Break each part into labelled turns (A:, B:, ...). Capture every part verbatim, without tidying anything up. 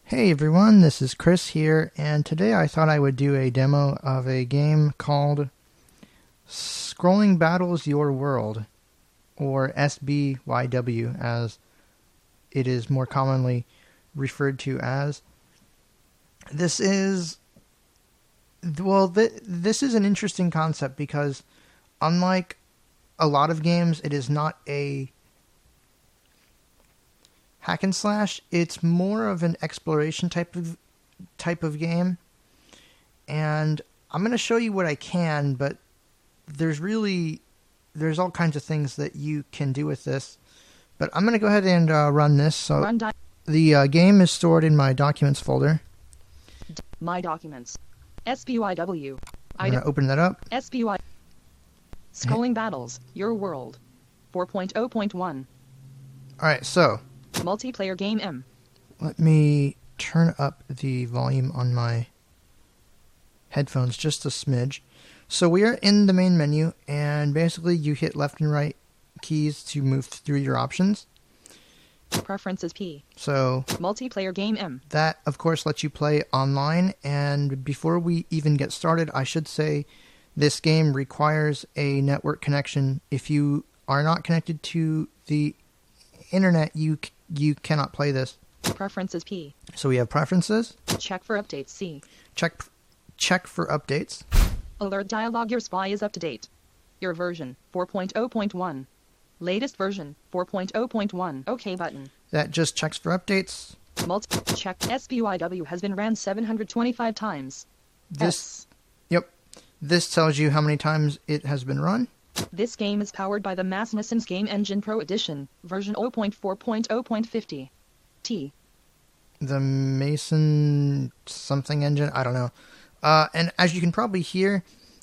A: Hey everyone, this is Chris here, and today I thought I would do a demo of a game called Scrolling Battles Your World, or S B Y W as it is more commonly referred to as. This is, well, th this is an interesting concept because unlike a lot of games, it is not a hack and slash. It's more of an exploration type of type of game, and I'm going to show you what I can, but there's really there's all kinds of things that you can do with this. But I'm going to go ahead and uh, run this. So
B: Run di
A: the uh, game is stored in my documents folder.
B: My documents. S B Y W.
A: I'm going to open that up.
B: S B Y. Scrolling Battles, Your World. four point oh point one.
A: All right, so
B: Multiplayer game M.
A: let me turn up the volume on my headphones just a smidge. So we are in the main menu, and basically you hit left and right keys to move through your options.
B: Preferences P.
A: So
B: Multiplayer game M.
A: that, of course, lets you play online. And before we even get started, I should say this game requires a network connection. If you are not connected to the internet, you you cannot play this.
B: Preferences P.
A: So we have preferences.
B: Check for updates C.
A: Check check for updates.
B: Alert dialog. Your spy is up to date. Your version four point oh point one. Latest version four point oh point one. OK button.
A: That just checks for updates.
B: Multi check. S B Y W has been ran seven hundred twenty-five times.
A: This
B: S.
A: Yep. This tells you how many times it has been run.
B: This game is powered by the Masnisons Game Engine Pro Edition, version zero point four point oh point fifty. T.
A: The Mason something engine, I don't know. Uh, and as you can probably hear,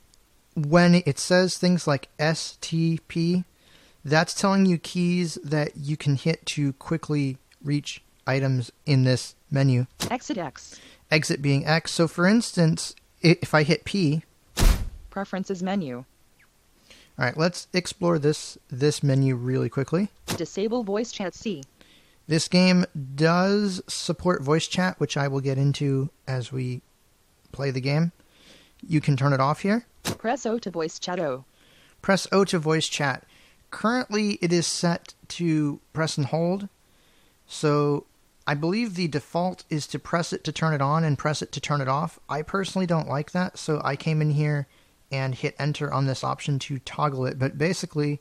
A: when it says things like S T P, that's telling you keys that you can hit to quickly reach items in this menu.
B: Exit X.
A: Exit being X. So for instance, if I hit P...
B: Preferences menu.
A: Alright, let's explore this, this menu really quickly.
B: Disable voice chat C.
A: This game does support voice chat, which I will get into as we play the game. You can turn it off here.
B: Press O to voice chat O.
A: Press O to voice chat. Currently, it is set to press and hold. So I believe the default is to press it to turn it on and press it to turn it off. I personally don't like that, so I came in here and hit enter on this option to toggle it. But basically,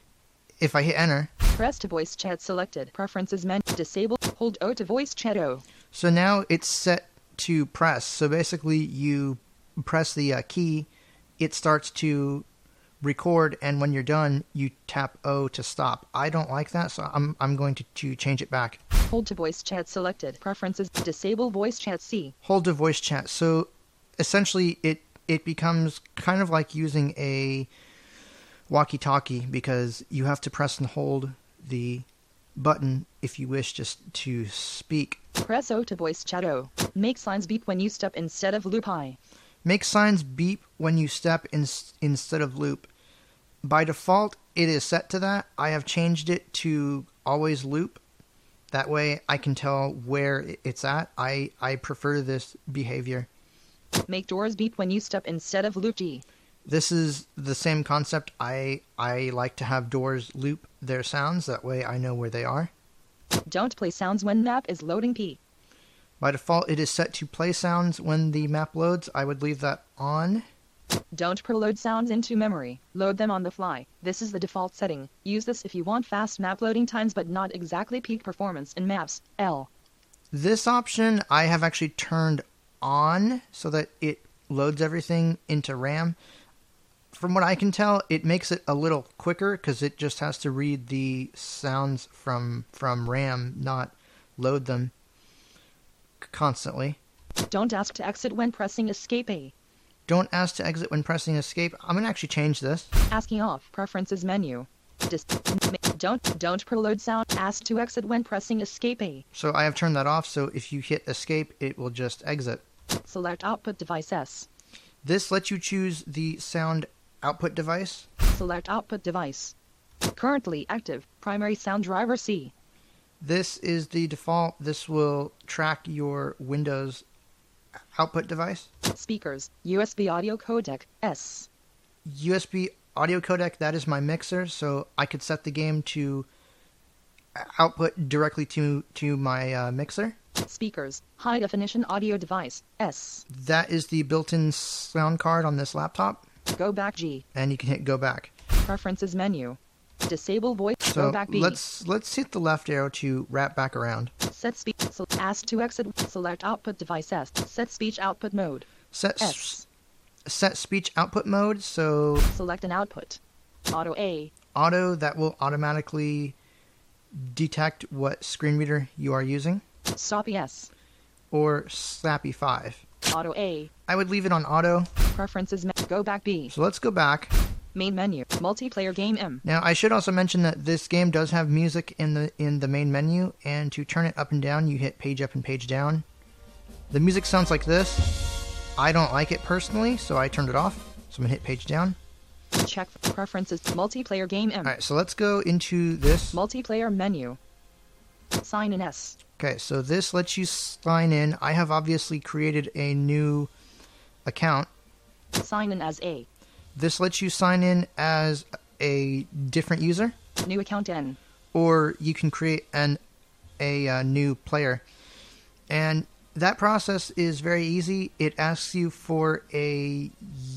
A: if I hit enter...
B: Press to voice chat selected. Preferences menu. Disable. Hold O to voice chat O.
A: So now it's set to press. So basically, you press the uh, key, it starts to record, and when you're done, you tap O to stop. I don't like that, so I'm, I'm going to, to change it back.
B: Hold to voice chat selected. Preferences. Disable voice chat C.
A: Hold to voice chat. So essentially, it it becomes kind of like using a walkie-talkie, because you have to press and hold the button if you wish just to speak.
B: Press O to voice chat O. Make signs beep when you step instead of loop I.
A: Make signs beep when you step in, instead of loop. By default, it is set to that. I have changed it to always loop. That way I can tell where it's at. I, I prefer this behavior.
B: Make doors beep when you step instead of loop G.
A: This is the same concept. I I like to have doors loop their sounds. That way I know where they are.
B: Don't play sounds when map is loading P.
A: By default, it is set to play sounds when the map loads. I would leave that on.
B: Don't preload sounds into memory. Load them on the fly. This is the default setting. Use this if you want fast map loading times but not exactly peak performance in maps. L.
A: This option I have actually turned on so that it loads everything into RAM. From what I can tell, it makes it a little quicker because it just has to read the sounds from from RAM, not load them constantly.
B: Don't ask to exit when pressing escape A.
A: Don't ask to exit when pressing escape. I'm going to actually change this.
B: Asking off. Preferences menu. Dis don't don't preload sound. Ask to exit when pressing escape A.
A: So I have turned that off, so if you hit escape, it will just exit.
B: Select output device S.
A: This lets you choose the sound output device.
B: Select output device. Currently active. Primary sound driver C.
A: This is the default. This will track your Windows output device.
B: Speakers, U S B audio codec, S.
A: U S B audio codec, that is my mixer, so I could set the game to output directly to, to my uh, mixer.
B: Speakers, high definition audio device, S.
A: That is the built-in sound card on this laptop.
B: Go back G.
A: And you can hit go back.
B: Preferences menu. Disable voice,
A: So
B: go back B.
A: let's let's hit the left arrow to wrap back around.
B: Set speech, so ask to exit, select output device S. Set speech output mode,
A: Set
B: S.
A: set speech output mode, so
B: Select an output. Auto A.
A: auto, that will automatically detect what screen reader you are using,
B: Stoppy S.
A: or Slappy five.
B: Auto A.
A: I would leave it on auto.
B: Preferences me- go back B.
A: So let's go back.
B: Main menu. Multiplayer game M.
A: Now I should also mention that this game does have music in the in the main menu, and to turn it up and down you hit page up and page down. The music sounds like this. I don't like it personally, so I turned it off. So I'm gonna hit page down.
B: Check preferences. Multiplayer game M.
A: Alright, so let's go into this.
B: Multiplayer menu. Sign in S.
A: Okay, so this lets you sign in. I have obviously created a new account.
B: Sign in as A.
A: This lets you sign in as a different user,
B: New account N.
A: or you can create an a uh, new player. And that process is very easy. It asks you for a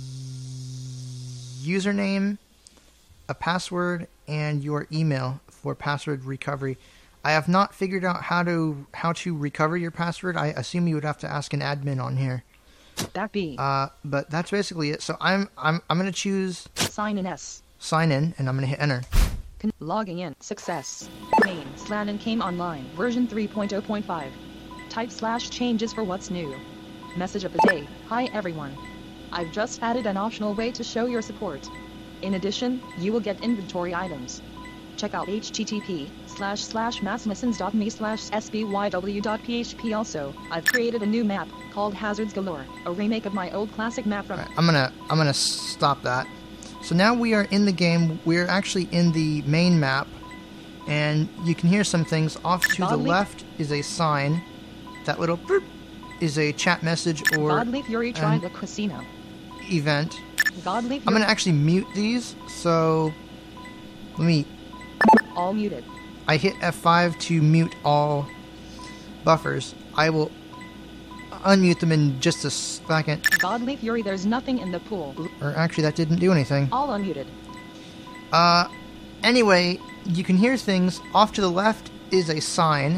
A: username, a password, and your email for password recovery. I have not figured out how to how to recover your password. I assume you would have to ask an admin on here.
B: Back B.
A: Uh, but that's basically it. So I'm I'm I'm gonna choose
B: Sign in S.
A: sign in, and I'm gonna hit enter.
B: Con- logging in. Success. Main. Slanin came online. Version three point oh point five. Type slash changes for what's new. Message of the day. Hi everyone. I've just added an optional way to show your support. In addition, you will get inventory items. Check out http slash slash massmissons.me slash sbyw.php. Also, I've created a new map called Hazards Galore, a remake of my old classic map from...
A: All right, I'm gonna I'm gonna stop that. So now we are in the game. We're actually in the main map, and you can hear some things. Off to the
B: Godly-
A: left is a sign. That little boop is a chat message or
B: Godly Fury tried
A: an
B: the casino.
A: event.
B: Godly
A: I'm
B: Fury...
A: gonna actually mute these. So let me.
B: All muted.
A: I hit F five to mute all buffers. I will unmute them in just a second.
B: Godly Fury, there's nothing in the pool.
A: Or actually, that didn't do anything.
B: All unmuted.
A: Uh, anyway, you can hear things. Off to the left is a sign,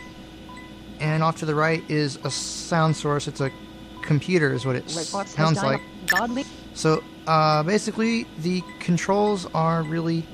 A: and off to the right is a sound source. It's a computer, is what it
B: Red Fox has
A: sounds
B: died.
A: like.
B: Godly...
A: So, uh, basically, the controls are really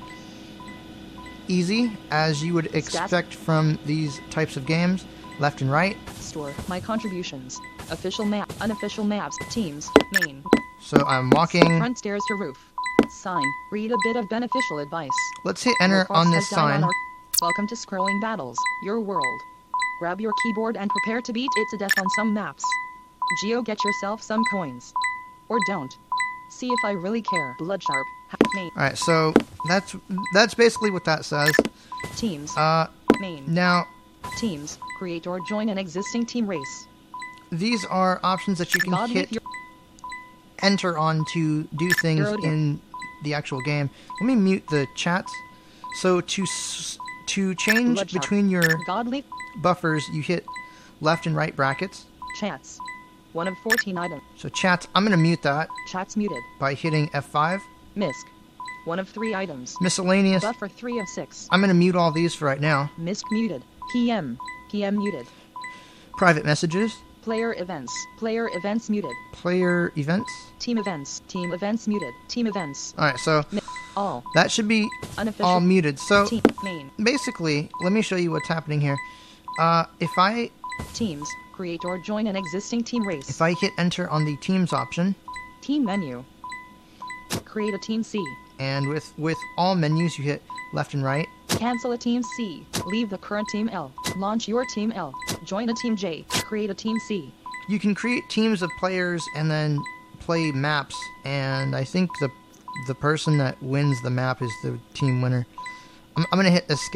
A: easy, as you would expect from these types of games. Left and right.
B: Store. My contributions. Official map. Unofficial maps. Teams. Main.
A: So I'm walking.
B: Front stairs to roof. Sign. Read a bit of beneficial advice.
A: Let's hit enter
B: Red Fox
A: on this
B: has died
A: sign.
B: our- Welcome to Scrolling Battles, your world. Grab your keyboard and prepare to beat it to death on some maps. Geo, get yourself some coins. Or don't. See if I really care. Bloodsharp. Ha- main.
A: Alright, so that's that's basically what that says.
B: Teams.
A: Uh,
B: Main.
A: now,
B: Teams. Create or join an existing team race.
A: these are options that you can
B: Godly
A: hit
B: Fury.
A: enter on to do things
B: Hero to-
A: in the actual game. Let me mute the chats. So to s- to change
B: Bloodsharp.
A: between your
B: Godly
A: buffers, you hit left and right brackets.
B: chats. One of fourteen items.
A: So chats, I'm going to mute that
B: Chats muted.
A: by hitting F five.
B: Misk. One of three items.
A: Miscellaneous,
B: Buffer three of six.
A: I'm going to mute all these for right now.
B: Misk muted. P M. P M muted.
A: Private messages,
B: Player events. Player events muted.
A: player events.
B: Team events. Team events muted. Team events.
A: Alright, so
B: Mi- all.
A: that should be
B: Unofficial.
A: all muted. So
B: Team. Main.
A: basically, let me show you what's happening here. Uh, if I
B: Teams. Create or join an existing team race.
A: if I hit enter on the teams option,
B: Team menu. Create a team C.
A: and with with all menus you hit left and right,
B: Cancel a team C. Leave the current team L. Launch your team L. Join a team J. Create a team C.
A: you can create teams of players and then play maps. And I think the the person that wins the map is the team winner. I'm, I'm gonna hit escape.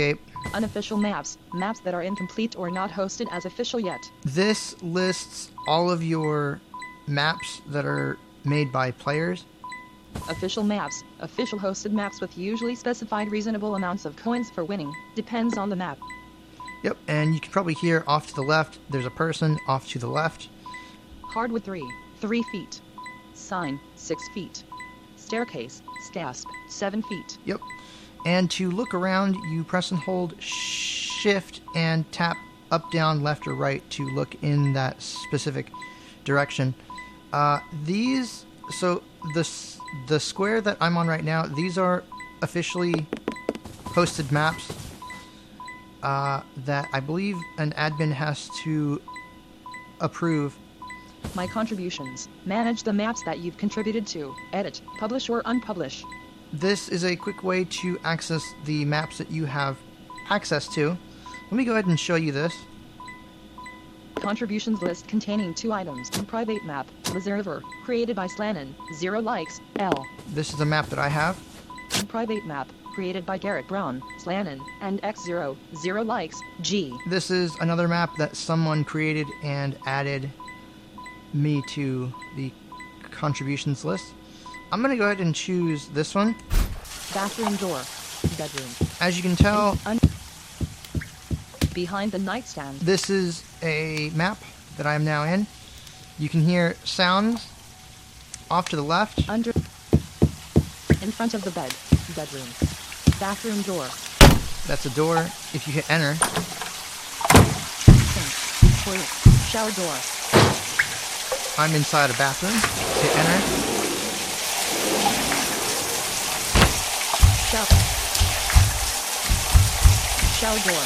B: Unofficial maps. Maps that are incomplete or not hosted as official yet.
A: This lists all of your maps that are made by players.
B: Official maps. Official hosted maps with usually specified reasonable amounts of coins for winning. Depends on the map.
A: Yep, and you can probably hear off to the left, there's a person off to the left.
B: Hardwood three. three feet. Sign. six feet. Staircase. Stasp. seven feet.
A: Yep. And to look around, you press and hold shift and tap up, down, left, or right to look in that specific direction. Uh, these, so the, the square that I'm on right now, these are officially hosted maps uh, that I believe an admin has to approve.
B: My contributions. Manage the maps that you've contributed to. Edit, publish or unpublish.
A: This is a quick way to access the maps that you have access to. Let me go ahead and show you this.
B: Contributions list containing two items. Private map. Reserver. Created by Slannon. Zero likes. L.
A: This is a map that I have.
B: Private map. Created by Garrett Brown. Slannon. And X zero. Zero likes. G.
A: This is another map that someone created and added me to the contributions list. I'm going to go ahead and choose this one.
B: Bathroom door. Bedroom.
A: As you can tell,
B: Un behind the nightstand.
A: This is a map that I am now in. You can hear sounds off to the left.
B: Under. In front of the bed. Bedroom. Bathroom door.
A: That's a door. If you hit enter.
B: Sink. Toilet. Shower door.
A: I'm inside a bathroom. Hit enter.
B: Shower. Shower door.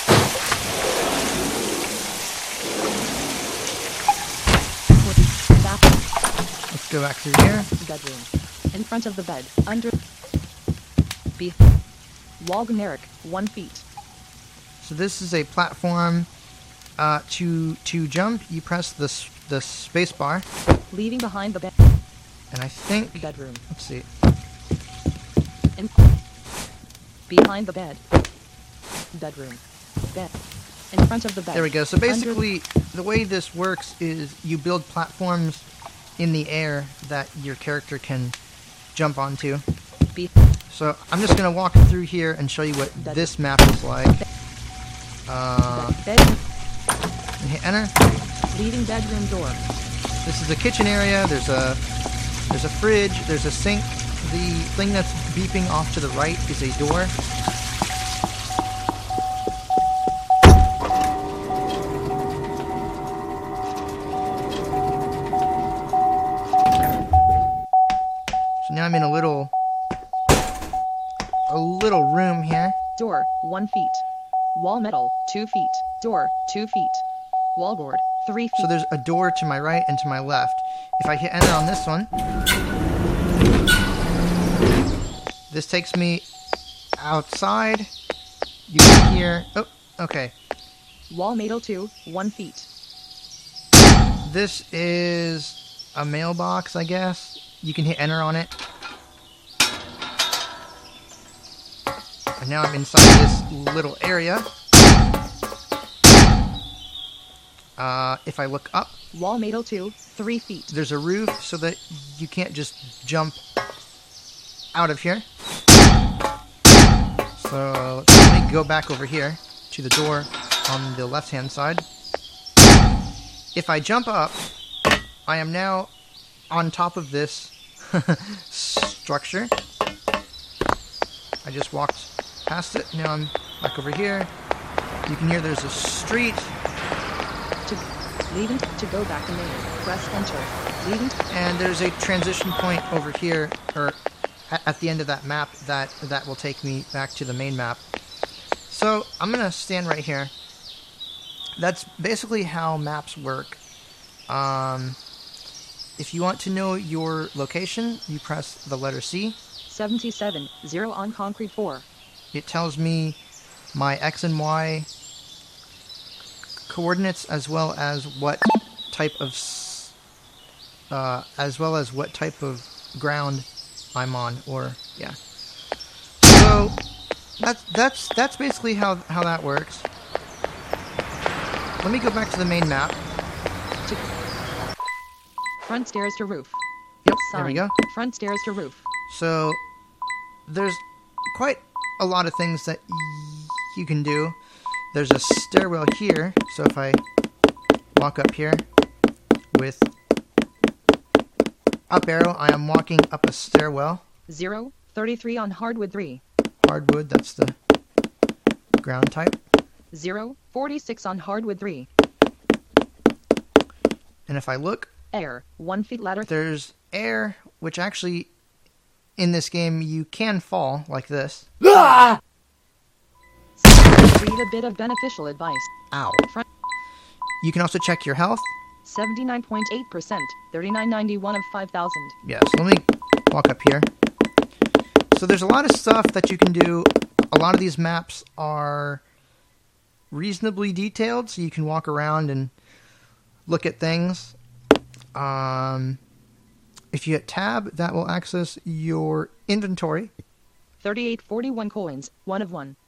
B: Bathroom.
A: Let's go back through here.
B: Bedroom. In front of the bed. Under. B. Wall generic. One feet.
A: So this is a platform. Uh, to to jump, you press the the space bar.
B: Leaving behind the bed.
A: And I think.
B: Bedroom.
A: Let's see.
B: In behind the bed. Bedroom. Bed. In front of the bed.
A: There we go. So basically, Under the way this works is you build platforms in the air that your character can jump onto.
B: Be
A: so I'm just going to walk through here and show you what
B: Bedroom.
A: this map is like. Uh,
B: bedroom.
A: And hit enter.
B: Leaving bedroom door.
A: This is a kitchen area. There's a there's a fridge. There's a sink. The thing that's beeping off to the right is a door. So now I'm in a little a little room here.
B: Door, one feet. Wall metal, two feet. Door, two feet. Wallboard, three feet.
A: So there's a door to my right and to my left. If I hit enter on this one, this takes me outside. You can hear... Oh, okay.
B: Wall metal two, one feet.
A: This is a mailbox, I guess. You can hit enter on it. And now I'm inside this little area. Uh, if I look up,
B: wall metal two, three feet.
A: There's a roof so that you can't just jump out of here. So let me go back over here to the door on the left-hand side. If I jump up, I am now on top of this structure. I just walked past it. Now I'm back over here. You can hear there's a street.
B: To leaving to go back to main. Press enter. Leaving.
A: And there's a transition point over here, or at the end of that map, that that will take me back to the main map. So I'm gonna stand right here. That's basically how maps work. Um, if you want to know your location, you press the letter C.
B: seventy-seven, zero on concrete four.
A: It tells me my X and Y coordinates, as well as what type of uh, as well as what type of ground I'm on, or yeah. So that's that's that's basically how how that works. Let me go back to the main map.
B: To front stairs to roof.
A: Yep,
B: Sign.
A: there we go.
B: Front stairs to roof.
A: So there's quite a lot of things that y- you can do. There's a stairwell here, so if I walk up here with up arrow, I am walking up a stairwell.
B: Zero. thirty-three on hardwood three.
A: Hardwood, that's the ground type.
B: Zero. forty-six on hardwood three.
A: And if I look,
B: Air. One feet ladder.
A: there's air, which actually in this game you can fall like this.
B: Read a bit of beneficial advice.
A: Ow.
B: Front.
A: You can also check your health.
B: seventy-nine point eight percent. thirty-nine ninety-one of five thousand.
A: Yes, let me walk up here. So there's a lot of stuff that you can do. A lot of these maps are reasonably detailed, so you can walk around and look at things. Um, if you hit tab, that will access your inventory.
B: thirty-eight forty-one coins. One of one.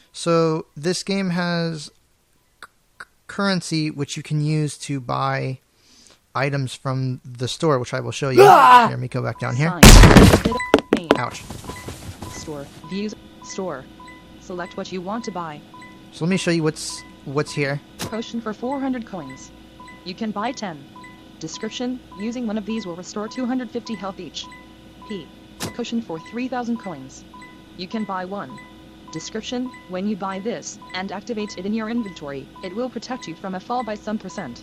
A: So this game has c- currency which you can use to buy items from the store, which I will show you. Here, let me go back down here.
B: Sign. Bit of main.
A: Ouch.
B: Store. Views. Store. Select what you want to buy.
A: So let me show you what's what's here.
B: Potion for four hundred coins. You can buy ten. Description: using one of these will restore two hundred fifty health each. P. Cushion for three thousand coins. You can buy one. Description: when you buy this and activate it in your inventory, it will protect you from a fall by some percent.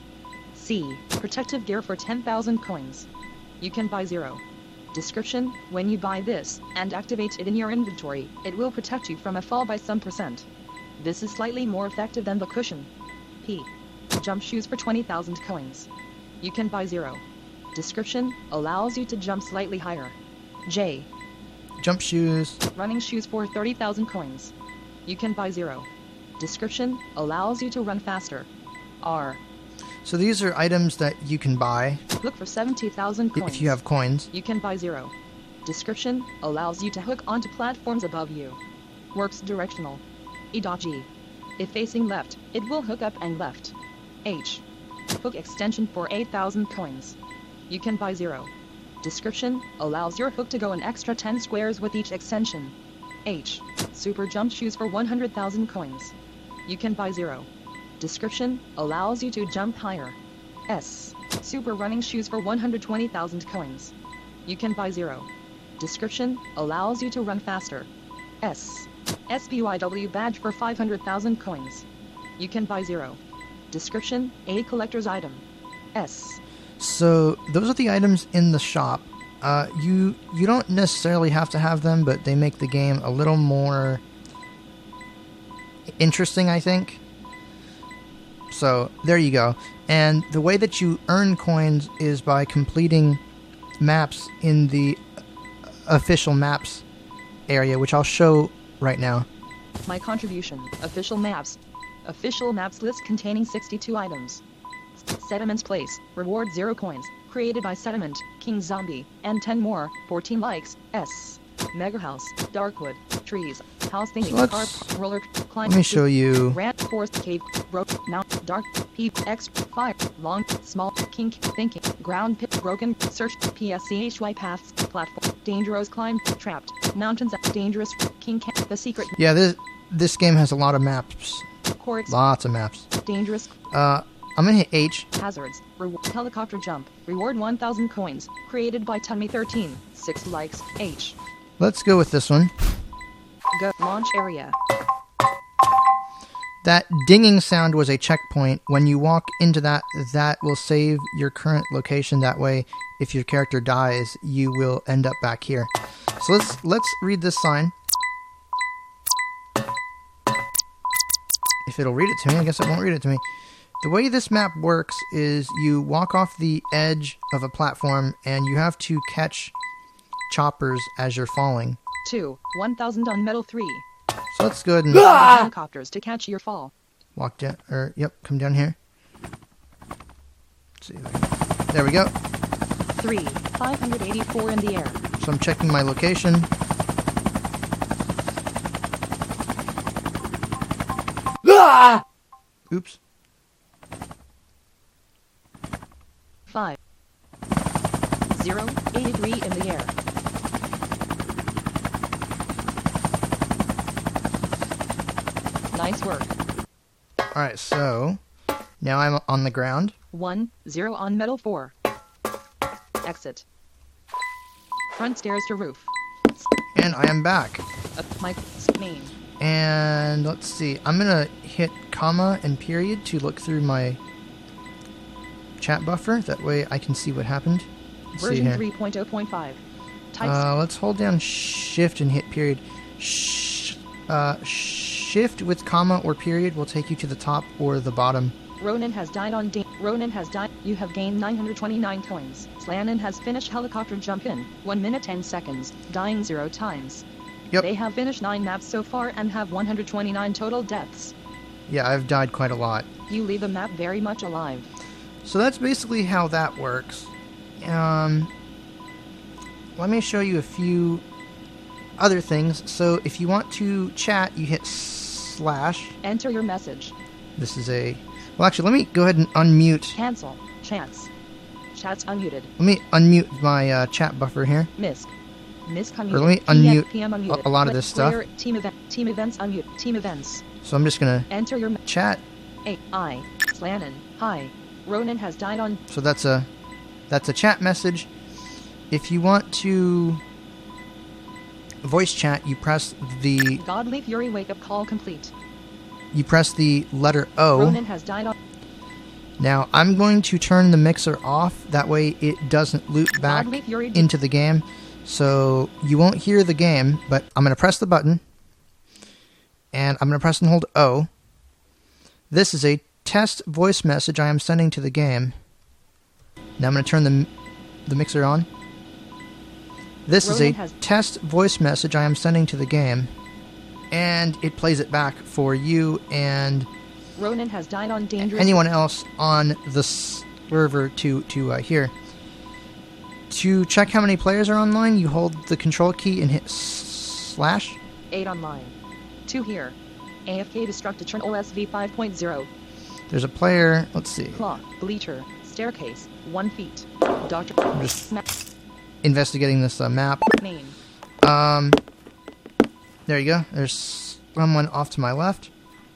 B: C. Protective gear for ten thousand coins. You can buy zero. Description: when you buy this and activate it in your inventory, it will protect you from a fall by some percent. This is slightly more effective than the cushion. P. Jump shoes for twenty thousand coins. You can buy zero. Description: allows you to jump slightly higher. J.
A: Jump shoes.
B: Running shoes for thirty thousand coins. You can buy zero. Description: allows you to run faster. R.
A: So these are items that you can buy
B: Look for seventy thousand
A: i-
B: coins.
A: if you have coins.
B: You can buy zero. Description: allows you to hook onto platforms above you. Works directional. E.G. If facing left, it will hook up and left. H. Hook extension for eight thousand coins. You can buy zero. Description: allows your hook to go an extra ten squares with each extension. H. Super jump shoes for one hundred thousand coins. You can buy zero. Description: allows you to jump higher. S. Super running shoes for one hundred twenty thousand coins. You can buy zero. Description: allows you to run faster. S. S P Y W badge for five hundred thousand coins. You can buy zero. Description: a collector's item. S.
A: So those are the items in the shop. Uh, you you don't necessarily have to have them, but they make the game a little more interesting, I think. So there you go. And the way that you earn coins is by completing maps in the official maps area, which I'll show right now.
B: My contribution. Official maps. Official maps list containing sixty-two items. Sediment Place. Reward zero coins. Created by Sediment, King Zombie, and ten more. fourteen likes. S. Mega House. Darkwood. Trees. House thingy.
A: So
B: Car.
A: let's-
B: Roller. Climb.
A: Let me show you.
B: Rant. Forest. Cave. Rope. Mount. Dark. P. X. Fire. Long. Small. Kink. Thinking. Ground. Pit. Broken. Search. P S C H Y paths. Platform. Dangerous. Climb. Trapped. Mountains. Dangerous. King. The secret.
A: Yeah, this this game has a lot of maps.
B: Courts.
A: Lots of maps.
B: Dangerous.
A: Uh, I'm gonna hit H.
B: Hazards. Reward. Helicopter jump. Reward one thousand coins. Created by Tummy thirteen. six likes. H.
A: Let's go with this one.
B: Go. Launch area.
A: That dinging sound was a checkpoint. When you walk into that, that will save your current location. That way, if your character dies, you will end up back here. So let's let's read this sign. If it'll read it to me, I guess it won't read it to me. The way this map works is you walk off the edge of a platform and you have to catch choppers as you're falling.
B: two. one thousand on metal three.
A: So let's go ahead and
B: Helicopters to catch your fall.
A: walk down, or yep, come down here. Let's see. There we go.
B: three. five hundred eighty-four in the air.
A: So I'm checking my location. Oops.
B: Five. Zero. eighty-three in the air. Nice work.
A: Alright, so now I'm on the ground.
B: One. Zero on metal four. Exit. Front stairs to roof.
A: And I am back.
B: Up my main.
A: And let's see. I'm going to hit comma and period to look through my chat buffer. That way I can see what happened. Let's see
B: Version
A: here.
B: three point oh point five. Type
A: Uh, let's hold down shift and hit period. Sh- uh, shift with comma or period will take you to the top or the bottom.
B: Ronan has died on da- Ronan has died. You have gained nine hundred twenty-nine coins. Slannon has finished helicopter jump in. one minute ten seconds. Dying zero times.
A: Yep.
B: They have finished nine maps so far and have one hundred twenty-nine total deaths.
A: Yeah, I've died quite a lot.
B: You leave a map very much alive.
A: So that's basically how that works. Um, let me show you a few other things. So if you want to chat, you hit slash.
B: Enter your message.
A: This is a... Well, actually, let me go ahead and unmute.
B: Cancel. Chats. Chats unmuted.
A: Let me unmute my uh, chat buffer here.
B: Misk. Misk unmuted.
A: Or let me
B: P M,
A: unmute
B: P M unmuted.
A: a, a lot of
B: Play-
A: this stuff.
B: player, team event. Team events unmute. Team events.
A: So I'm just going to
B: Enter your me-
A: chat.
B: A I. Slannon. Hi. Ronan has died on.
A: So that's a that's a chat message. If you want to voice chat, you press the
B: Godly Fury wake up call complete.
A: you press the letter O.
B: Ronan has died on.
A: Now I'm going to turn the mixer off. That way it doesn't loop back
B: Godly Fury.
A: into the game. So you won't hear the game, but I'm going to press the button. And I'm going to press and hold O. This is a test voice message I am sending to the game. Now I'm going to turn the, the mixer on. This is
B: Ronan
A: a
B: has-
A: test voice message I am sending to the game. And it plays it back for you and
B: Ronan has died on dangerous.
A: anyone else on the server to, to uh, hear. To check how many players are online, you hold the control key and hit slash.
B: eight online. two here. A F K destruct eternal S V five point oh.
A: There's a player, let's see.
B: Clock. Bleacher. Staircase. one feet. Doctor.
A: I'm just
B: Map.
A: investigating this uh, map.
B: Main.
A: Um, there you go. There's someone off to my left.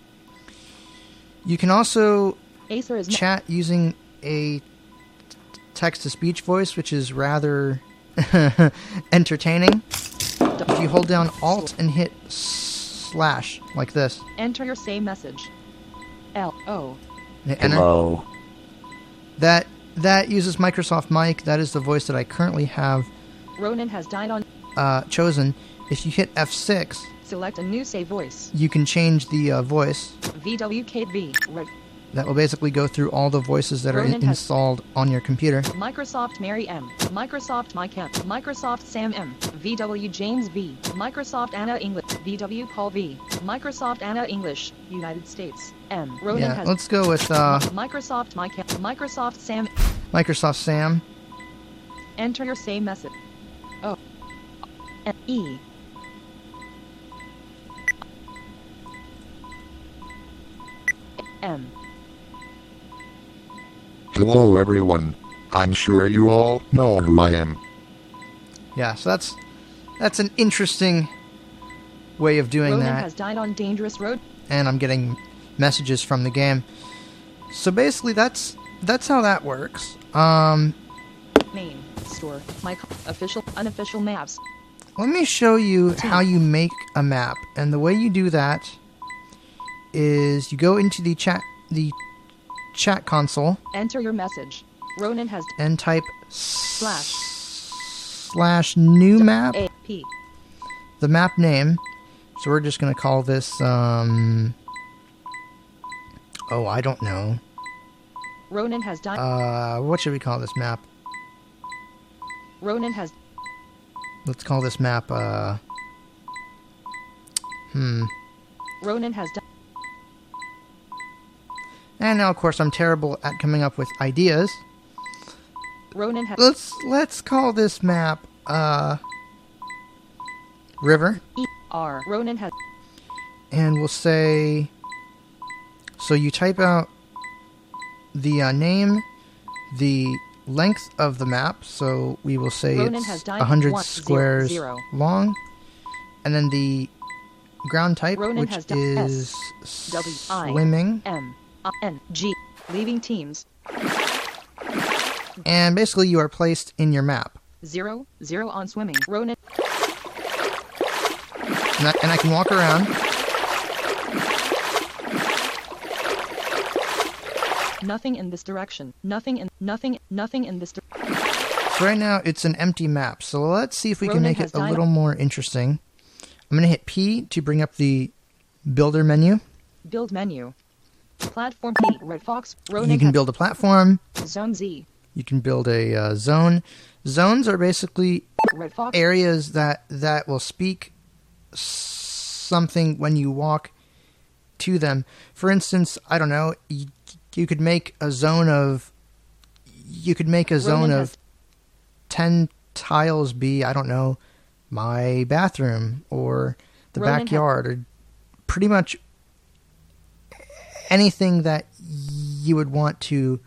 A: You can also
B: Acer is
A: chat using a text-to-speech voice, which is rather entertaining. If you hold down Alt and hit slash, like this,
B: Enter your same message. L O.
A: and hit enter.
C: Hello.
A: That that uses Microsoft Mic. That is the voice that I currently have
B: Ronan has died on.
A: uh, chosen. If you hit F six,
B: Select a new save voice.
A: you can change the uh, voice.
B: V W K V. Red.
A: That will basically go through all the voices that are in-
B: Ronan has-
A: installed on your computer.
B: Microsoft Mary M. Microsoft Mike M. Microsoft Sam M. V W James V. Microsoft Anna English. V W Paul V. Microsoft Anna English. United States. M. Ronan
A: Yeah,
B: has.
A: let's go with uh,
B: Microsoft Mike M. Microsoft Sam.
A: Microsoft Sam.
B: Enter your same message. O. N. E. M.
C: Hello everyone. I'm sure you all know who I am.
A: Yeah, so that's that's an interesting way of doing
B: Ronan
A: that.
B: has died on dangerous road.
A: And I'm getting messages from the game. So basically, that's that's how that works. Um,
B: Main. Store. My official, unofficial maps.
A: let me show you how you make a map, and the way you do that is you go into the chat the chat console
B: Enter your message. Ronan has
A: and type
B: Slash.
A: slash new map,
B: A P.
A: the map name. So we're just gonna call this um. Oh, I don't know.
B: Ronan has died.
A: Uh, what should we call this map?
B: Ronan has.
A: Let's call this map, uh... Hmm.
B: Ronan has died.
A: And now, of course, I'm terrible at coming up with ideas.
B: Ronan has.
A: Let's, let's call this map, uh... River.
B: E R. Ronan has.
A: And we'll say... So you type out the uh, name, the length of the map, so we will say
B: Ronan
A: it's
B: has died.
A: one hundred
B: One,
A: squares
B: zero, zero.
A: long, and then the ground type,
B: Ronan
A: which
B: has died.
A: is
B: S, W, I,
A: swimming,
B: M, I, N, G. Leaving teams.
A: and basically you are placed in your map.
B: Zero, zero on swimming. Ronan.
A: And I, and I can walk around.
B: Nothing in this direction. Nothing in, nothing, nothing in this direction.
A: So right now it's an empty map, so let's see if we can
B: Ronan
A: make
B: has
A: it a
B: died.
A: little more interesting. I'm going to hit P to bring up the builder menu.
B: Build menu. Platform P. Red Fox. Ronan
A: You can
B: has
A: build a platform.
B: Zone Z.
A: You can build a uh, zone. Zones are basically
B: Red Fox.
A: areas that, that will speak s- something when you walk to them. For instance, I don't know, you, you could make a zone of you could make a zone
B: Ronan
A: of
B: has-
A: ten tiles be, I don't know, my bathroom or the
B: Ronan has-
A: backyard or pretty much anything that you would want to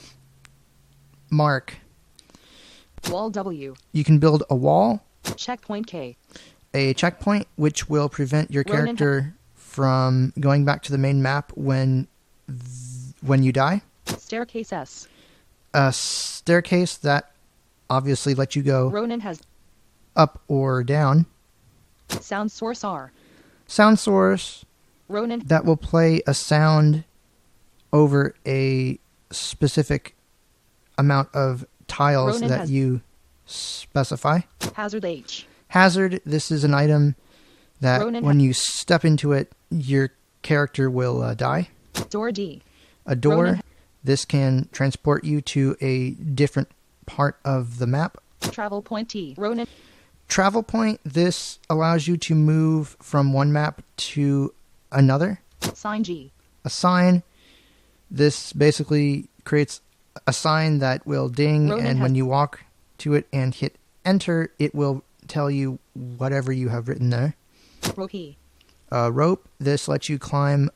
A: mark.
B: Wall W.
A: You can build a wall,
B: Checkpoint K.
A: a checkpoint, which will prevent your
B: Ronan
A: character from going back to the main map when when you die.
B: Staircase S.
A: A staircase that obviously lets you go
B: Ronan has
A: up or down.
B: sound source R.
A: Sound source
B: Ronan
A: that will play a sound over a specific amount of tiles
B: Ronan
A: that
B: has-
A: you specify.
B: Hazard H.
A: Hazard, this is an item that
B: Ronan
A: when
B: ha-
A: you step into it, your character will uh, die.
B: Door D.
A: A door,
B: Ronan ha-
A: this can transport you to a different part of the map.
B: Travel point T. Ronan
A: Travel point, this allows you to move from one map to another.
B: sign G.
A: A sign, this basically creates a sign that will ding,
B: Ronan
A: and
B: has-
A: when you walk to it and hit enter, it will tell you whatever you have written there.
B: Rohi.
A: Uh, rope, this lets you climb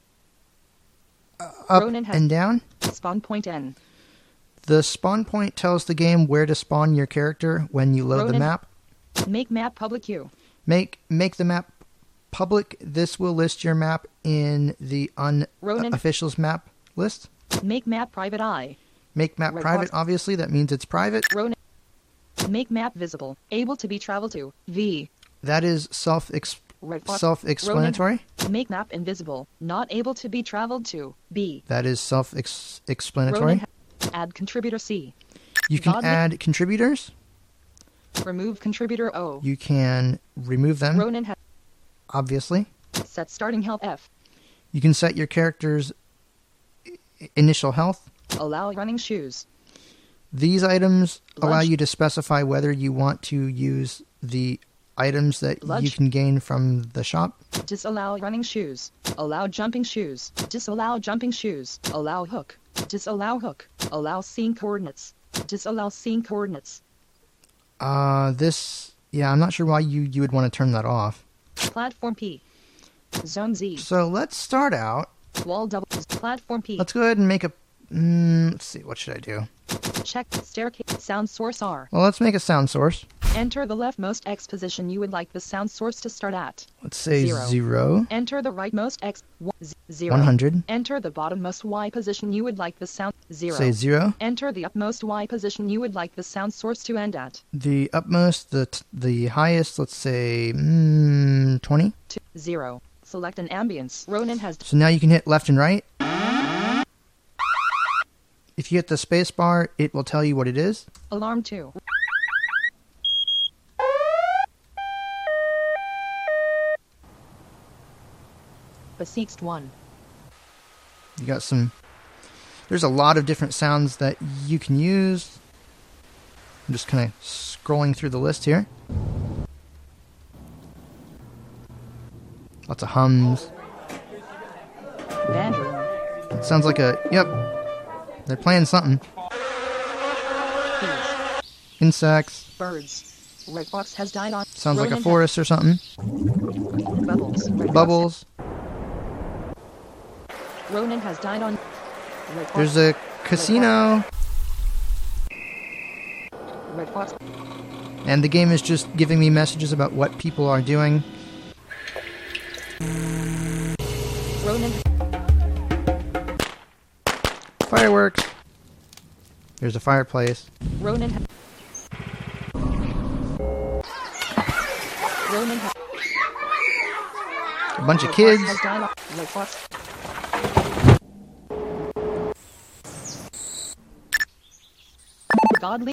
A: uh, up
B: Ronan has-
A: and down.
B: Spawn point N.
A: The spawn point tells the game where to spawn your character when you load the
B: Ronan-
A: map.
B: Make map public Q.
A: Make make the map public. This will list your map in the
B: Ronan-
A: unofficials map list.
B: Make map private I.
A: Make map
B: Red
A: private,
B: box.
A: obviously, that means it's private.
B: Ronan. Make map visible. Able to be traveled to. V.
A: That is self
B: Red box.
A: self-explanatory.
B: Ronan. Make map invisible. Not able to be traveled to. B.
A: That is self-explanatory.
B: Ronan. Add contributor C.
A: You can
B: God-
A: add contributors.
B: Remove contributor O.
A: You can remove them,
B: Ronan has
A: obviously.
B: set starting health F.
A: You can set your character's i- initial health.
B: Allow running shoes.
A: These items allow
B: Lunch.
A: you to specify whether you want to use the items that you
B: Lunch.
A: can gain from the shop.
B: Disallow running shoes. Allow jumping shoes. Disallow jumping shoes. Allow hook. Disallow hook. Allow scene coordinates. Disallow scene coordinates.
A: Uh, this, yeah, I'm not sure why you, you would want to turn that off.
B: Platform P. Zone Z.
A: So let's start out.
B: Wall double. Platform P.
A: Let's go ahead and make a, mm, let's see, what should I do?
B: Check staircase. Sound source R.
A: Well, let's make a sound source.
B: Enter the leftmost X position you would like the sound source to start at.
A: Let's say
B: Zero.
A: zero.
B: Enter the rightmost X. One, z- zero.
A: one hundred.
B: Enter the bottommost Y position you would like the sound. Zero.
A: Say zero.
B: Enter the upmost Y position you would like the sound source to end at.
A: The upmost, the t- the highest, let's say mm, twenty.
B: Two, zero. Select an ambience. Ronan has
A: So now you can hit left and right. If you hit the space bar, it will tell you what it is.
B: alarm two. Besieged one.
A: You got some... There's a lot of different sounds that you can use. I'm just kind of scrolling through the list here. Lots of hums.
B: Band room.
A: It sounds like a... Yep. They're playing something.
B: Bees.
A: Insects.
B: Birds. Red Fox has died on.
A: Sounds like a
B: Ronan
A: forest or something.
B: has- Bubbles. Red Fox
A: Bubbles.
B: Ronan has died on... Red Fox.
A: There's a casino,
B: Red Fox.
A: and the game is just giving me messages about what people are doing.
B: Ronan.
A: Fireworks. There's a fireplace.
B: Ronan. Ha- Ronan. Ha-
A: A bunch of
B: Red
A: kids.
B: Fox has died on... Red Fox. Godly.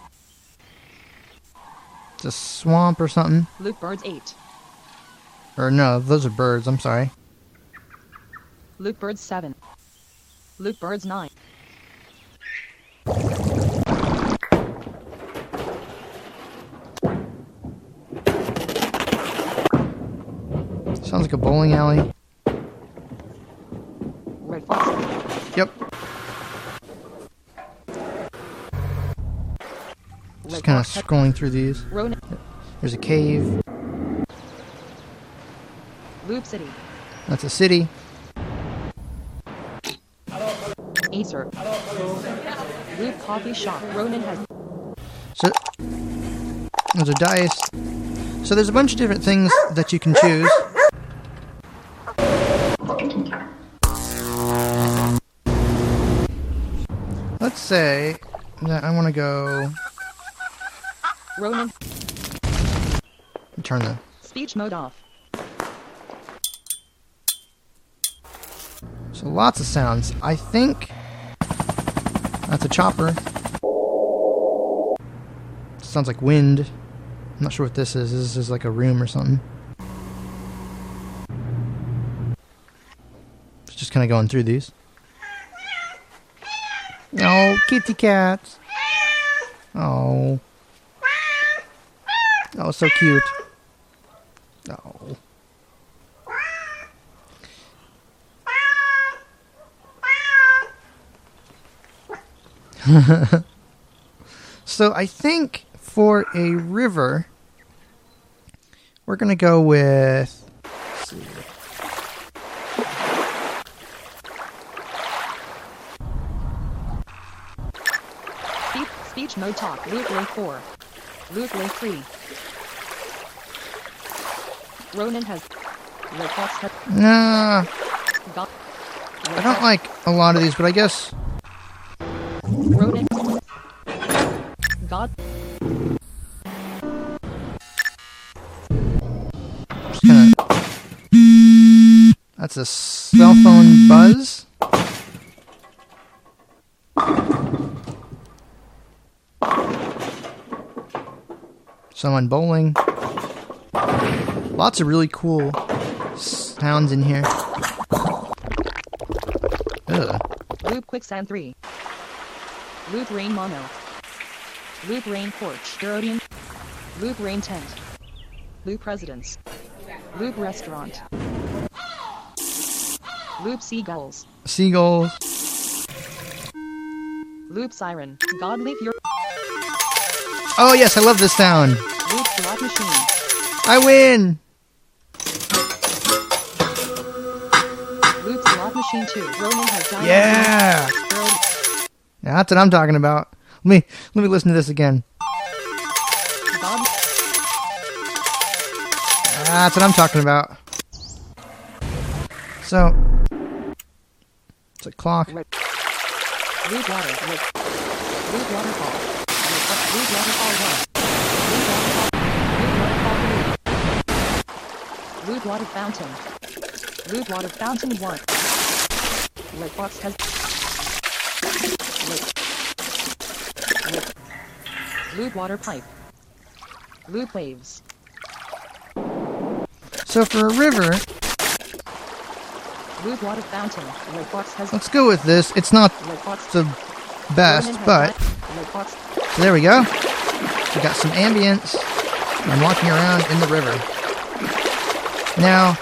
A: It's a swamp or something.
B: Luke Birds eight.
A: Or no, those are birds. I'm sorry.
B: Luke Birds seven. Luke Birds nine.
A: Sounds like a bowling alley.
B: Red Fox.
A: Yep. Just
B: Red
A: kind of
B: Fox has-
A: scrolling through these.
B: Ronan.
A: There's a cave.
B: Loop City.
A: That's a city.
B: Acer. Loop Coffee Shop. Ronan has...
A: So there's a dice. So there's a bunch of different things that you can choose. Let's say that I want to go
B: Ronan.
A: turn the
B: Speech mode off.
A: so lots of sounds. I think that's a chopper. Sounds like wind. I'm not sure what this is. This is like a room or something. Just kind of going through these. Oh, kitty cats. Oh. Oh, so cute. Oh. So I think for a river, we're going to go with... Let's see.
B: Speech, speech mode talk. Luke Lake four. Luke Lake three. Ronan has... Red Fox has...
A: Nah,
B: Got...
A: I don't like a lot of these, but I guess...
B: Ronan. God.
A: Just kinda... That's a cell phone buzz. Someone bowling. Lots of really cool sounds in here. Ugh.
B: Loop Quicksand three. Loop Rain Mono. Loop Rain Porch. Derodian. Loop Rain Tent. Loop Residence. Loop Restaurant. Loop Seagulls.
A: Seagulls.
B: Loop Siren. God leave your...
A: Oh yes, I love this sound.
B: Loop Slot Machine.
A: I win!
B: Loop Slot Machine two. Ronan has died.
A: Yeah!
B: Derodian.
A: Now, that's what I'm talking about. Let me let me listen to this again.
B: God...
A: That's what I'm talking about. So, it's a clock.
B: Red. Loop Water. Loop. Loop Waterfall. Loop Waterfall one. Loop Waterfall. Loop Water Fountain. Loop Water Fountain one. Red Fox has... Loop. Loop. Loop Water Pipe. Loop Waves.
A: So for a river,
B: Loop Water Fountain. Red Fox has...
A: let's go with this. It's not
B: Red Fox...
A: the best,
B: Ronan has
A: but
B: died. Red Fox...
A: so there we go. We got some ambience. I'm walking around in the river. Now,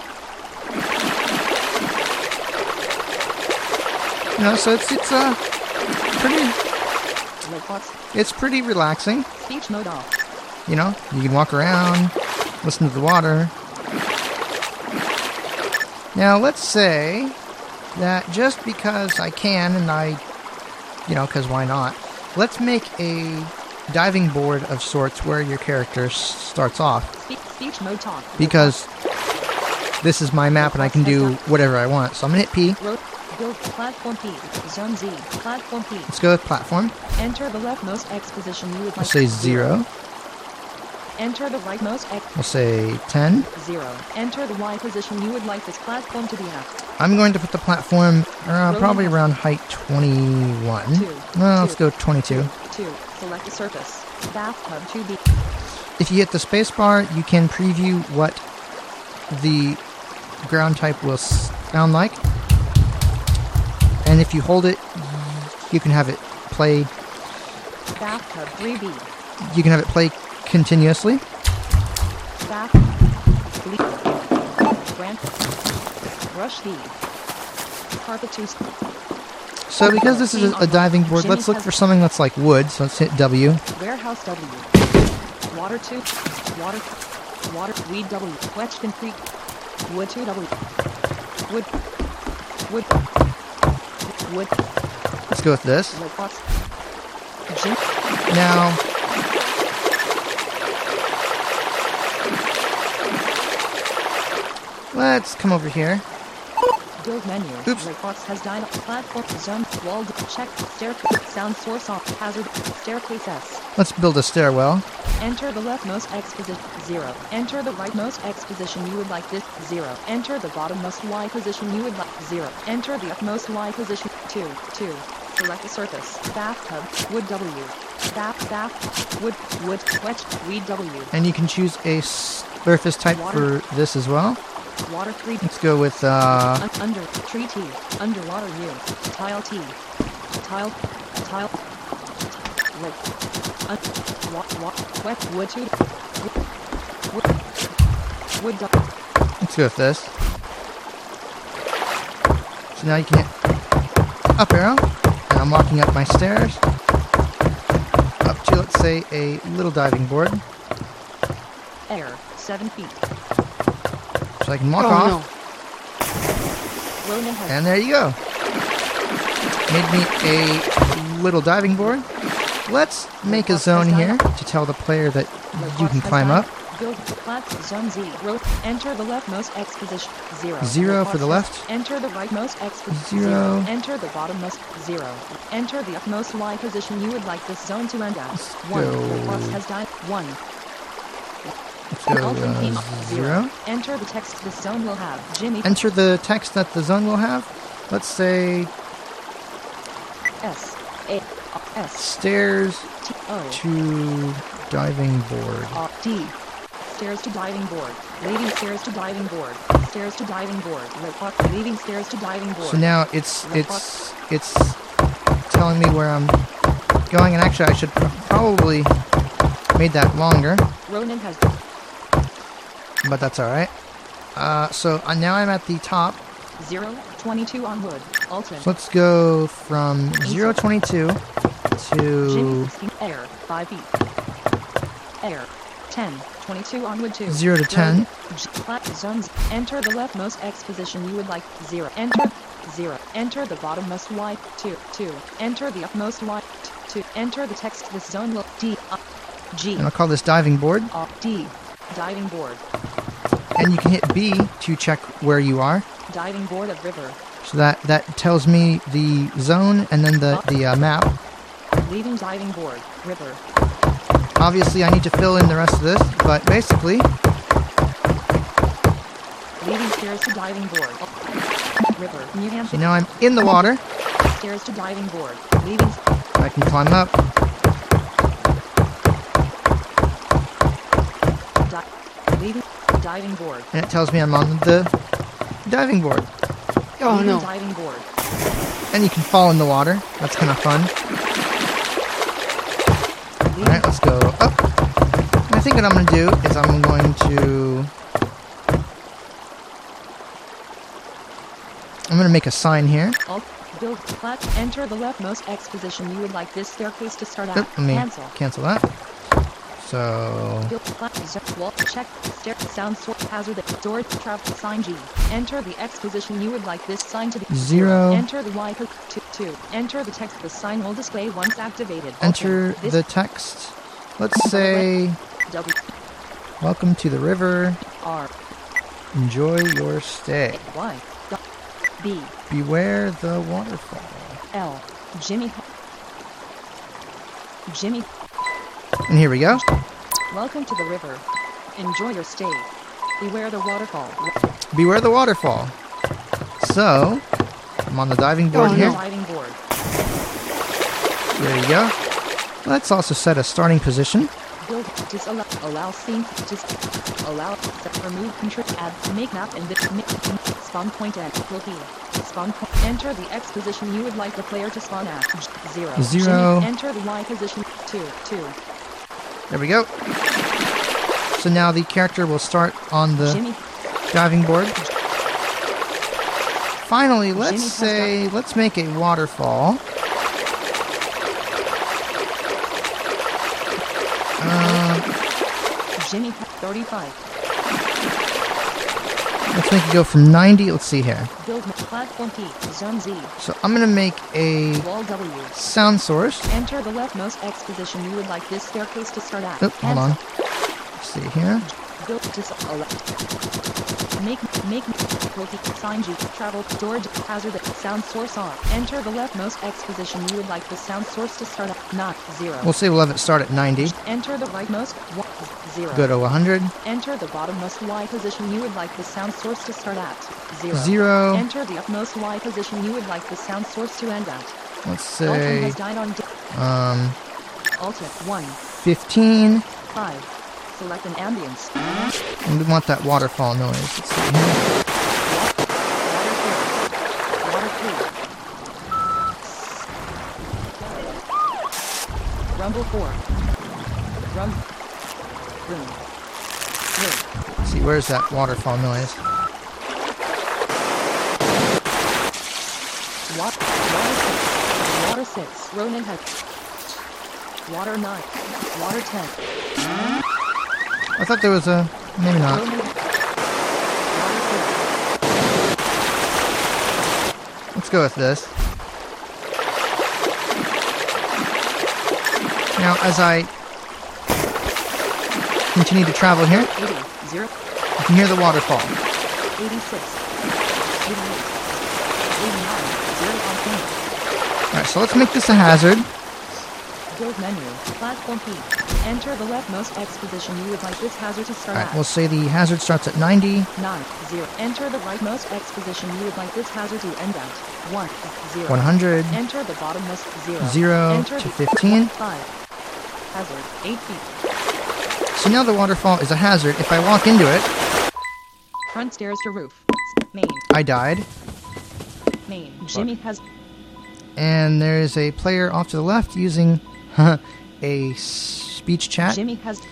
A: you know, so it's it's uh pretty
B: Red Fox...
A: it's pretty relaxing.
B: Speech mode off.
A: You know, you can walk around, listen to the water. Now, let's say that just because I can, and I, you know, because why not? Let's make a diving board of sorts where your character s- starts off.
B: Speech, speech mode talk.
A: Because this is my map and I can do whatever I want. So I'm going to hit P.
B: Road. Build platform P. Zone Z. Platform P.
A: Let's go with platform.
B: Enter the leftmost X position you would like.
A: We'll say zero.
B: Enter the rightmost X.
A: We'll say ten.
B: Zero. Enter the Y position you would like this platform to be at.
A: I'm going to put the platform uh, probably around height twenty-one.
B: Two.
A: No, let's
B: Two.
A: go twenty-two.
B: Two. Select a surface. Bathtub two B.
A: If you hit the spacebar, you can preview what the ground type will sound like. And if you hold it, you can have it play.
B: Bathtub three B.
A: You can have it play continuously.
B: Bath. Grant. Brush D. Carpet two.
A: So because this is a diving board, let's look for something that's like wood. So let's hit W.
B: Warehouse W. Water two. Water. Water. Weed W. Wetchkin Creek. Wood two W. Wood. Wood. Wood.
A: Let's go with this.
B: Wood box. Gym.
A: Now, let's come over here.
B: Build menu.
A: Oops.
B: Red box has died. Platform. Zone. Wall. Check. Staircase. Sound source off. Hazard. Staircase S.
A: Let's build a stairwell.
B: Enter the leftmost X position. Zero. Enter the rightmost X position you would like this. Zero. Enter the bottommost Y position you would like. Zero. Enter the upmost Y position. Two. Two. Select a surface. Bathtub. Wood W. Bath. Bath. Wood. Wood. Wetch. Weed W.
A: And you can choose a surface type
B: Water.
A: for this as well.
B: Water three.
A: Let's go with, uh,
B: Un- under. Tree T. Underwater U. Tile T. Tile. Tile. Lake. Un- wa- wa- wet. Wood two. Wood. Wood. W.
A: let's go with this. So now you can hit up arrow. And I'm walking up my stairs. Up to, let's say, a little diving board.
B: Air. Seven feet.
A: So I can walk
D: Oh,
A: off.
B: Ronan has
A: And there you go. Made me a little diving board. Let's make a zone here to tell the player that you can climb up.
B: Build plat zone Z. Road. Enter the leftmost X position. Zero.
A: Zero
B: Red
A: for the
B: box
A: left.
B: has- Enter the rightmost X position.
A: Zero.
B: Enter the bottommost. Zero. Enter the upmost Y position you would like this zone to end at.
A: Let's
B: One.
A: go-
B: Red box has died. One.
A: Let's go
B: Elton team
A: uh,
B: up.
A: zero.
B: Enter the text this zone will have. Jimmy.
A: Enter the text that the zone will have. Let's say
B: S. A. S.
A: stairs
B: T. O.
A: to diving board.
B: R. D. Stairs to diving board. Leading stairs to diving board. Stairs to diving board. Red box. Leading stairs to diving board.
A: So now it's it's it's telling me where I'm going, and actually I should probably made that longer,
B: Ronan has
A: but that's all right. Uh, so uh, now I'm at the top.
B: zero. twenty-two on wood. Alton.
A: So let's go from zero twenty-two to
B: Jimmy. Air. five feet. Air. ten. twenty-two on wood two.
A: zero to ten.
B: J- Plat zones. Enter the leftmost X position you would like. Zero. Enter. Zero. Enter the bottommost Y. Two. Two. Enter the upmost Y. Two. Enter the text this zone will. D. Uh, G.
A: And I'll call this diving board.
B: Uh, D. Diving board.
A: And you can hit B to check where you are.
B: Diving board of river.
A: So that, that tells me the zone and then the, the uh, map.
B: Leaving diving board. River.
A: Obviously I need to fill in the rest of this, but basically,
B: Leading stairs to diving board. River. New
A: so
B: Hampshire.
A: now I'm in the water.
B: Stairs to diving board. Leading.
A: I can climb up.
B: Di- leading. Diving board.
A: And it tells me I'm on the diving board.
D: Oh
B: leading
D: no.
B: Diving board.
A: And you can fall in the water. That's kind of fun.
B: Leading.
A: Alright, let's go up. And I think what I'm going to do is I'm going to... I'm going to make a sign here.
B: Alt. Build. Plat. Enter the leftmost X position you would like this staircase to start at.
A: Oop, let me
B: Cancel.
A: cancel that. So...
B: Build. Plat. Z- wall. Check. Stair. Sound source. hazard that door travel sign G. Enter the X position you would like this sign to be.
A: Zero.
B: Enter the Y po- two, two. Enter the text the sign will display once activated.
A: Enter
B: Alternate.
A: the text. Let's say,
B: W
A: welcome to the river.
B: R
A: Enjoy your stay.
B: Y B
A: Beware the waterfall.
B: L Jimmy Jimmy
A: And here we go.
B: welcome to the river. Enjoy your stay. Beware the waterfall.
A: Beware the waterfall. So, I'm on the diving board
B: On
A: here.
B: the diving board.
A: There you go. Let's also set a starting position.
B: Build disallow allow scene just allow set remove control add make map and bit make, spawn point at cookie spawn point enter the X position you would like the player to spawn at zero
A: Zero.
B: Jimmy, enter the Y position two two
A: There we go. So now the character will start on the
B: Jimmy
A: diving board. Finally, let's
B: Jimmy has
A: say, let's make a waterfall. Uh,
B: Jimmy thirty-five
A: let's make it go from ninety. Let's see here.
B: build platform P zone Z
A: So I'm going to make a
B: wall W
A: sound source.
B: enter the leftmost X position you would like this staircase to start at.
A: Oh, hold on. Let's see here.
B: Build disallow make make cookie sign G travel door hazard sound source on enter the leftmost X position you would like the sound source to start at not zero
A: We'll say we'll have it start at ninety.
B: enter the rightmost one, zero
A: Go to one hundred.
B: enter the bottommost Y position you would like the sound source to start at zero
A: Zero.
B: enter the upmost Y position you would like the sound source to end at.
A: Let's
B: Alton
A: say
B: has died on di-
A: um,
B: Alton one
A: fifteen.
B: five select an ambience
A: And we want that waterfall noise. Let's see here.
B: Water three. Rumble four. Rum. Boom. Boom.
A: Let's see, where's that waterfall noise?
B: Water. Water six. Water six. Ronan has. Water nine. Water ten.
A: I thought there was a... maybe not.
B: Ronan. Water six.
A: Let's go with this. Now, as I continue to travel here,
B: eighty. Zero.
A: you can hear the waterfall.
B: eighty-six. eighty-eight. eighty-nine. Zero on point.
A: Alright, so let's make this a hazard.
B: Build menu. Platform P. Enter the leftmost X position you would like this hazard to start
A: Alright,
B: at.
A: we'll say the hazard starts at ninety.
B: nine, zero. Enter the rightmost X position you would like this hazard to end at. one, zero.
A: one hundred.
B: Enter the bottommost zero.
A: Zero
B: Enter
A: to
B: the
A: fifteen.
B: five. Hazard, eight feet.
A: So now the waterfall is a hazard. If I walk into it,
B: Front stairs to roof. Main,
A: I died.
B: main. Jimmy has
A: And there's a player off to the left using a speech chat.
B: Jimmy has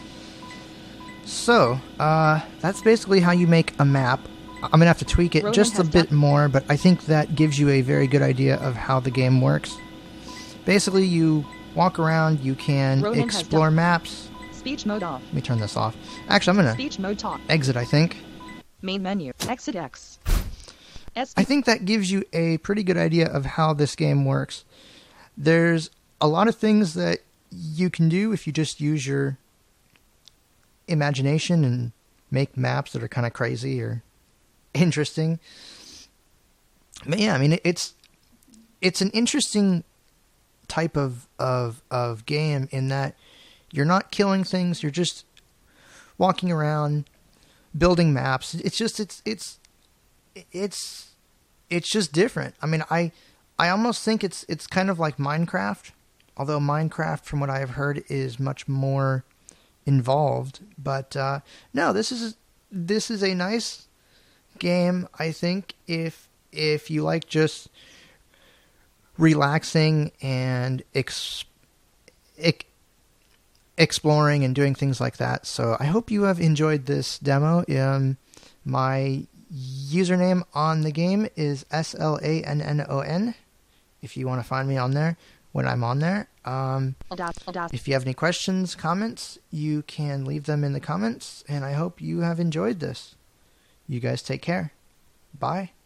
A: So, uh, that's basically how you make a map. I'm going to have to tweak it
B: Ronan
A: just a
B: has
A: bit
B: done-
A: more, but I think that gives you a very good idea of how the game works. Basically, you walk around, you can
B: Ronan has
A: explore
B: done-
A: maps.
B: speech mode off.
A: Let me turn this off. Actually, I'm going to
B: Speech mode talk.
A: exit, I think.
B: Main menu. Exit X. S
A: I think that gives you a pretty good idea of how this game works. There's a lot of things that you can do if you just use your imagination and make maps that are kind of crazy or interesting. But yeah, I mean, it's it's an interesting type of of of game in that you're not killing things, you're just walking around, building maps. It's just it's it's it's it's just different. I mean, I I almost think it's it's kind of like Minecraft, although Minecraft, from what I have heard, is much more involved. But uh, no, this is this is a nice game. I think if if you like just relaxing and ex- ex- exploring and doing things like that. So I hope you have enjoyed this demo. Um, my username on the game is S L A N N O N, if you want to find me on there when I'm on there. Um, if you have any questions, comments, you can leave them in the comments, and I hope you have enjoyed this. You guys take care. Bye.